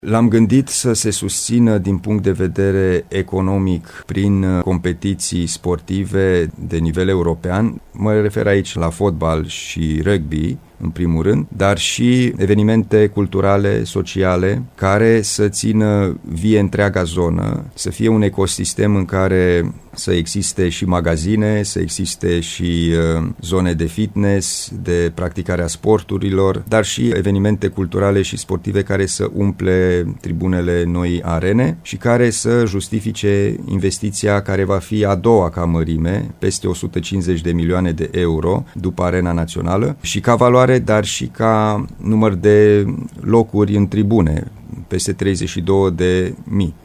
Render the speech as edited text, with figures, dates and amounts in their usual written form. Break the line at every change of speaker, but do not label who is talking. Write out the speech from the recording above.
L-am gândit să se susțină din punct de vedere economic prin competiții sportive de nivel european. Mă refer aici la fotbal și rugby, în primul rând, dar și evenimente culturale, sociale, care să țină vie întreaga zonă, să fie un ecosistem în care să existe și magazine, să existe și zone de fitness, de practicarea sporturilor, dar și evenimente culturale și sportive care să umple tribunele noii arene și care să justifice investiția care va fi a doua ca mărime, peste 150 de milioane de euro după Arena Națională, și ca valoare, dar și ca număr de locuri în tribune, peste 32.000.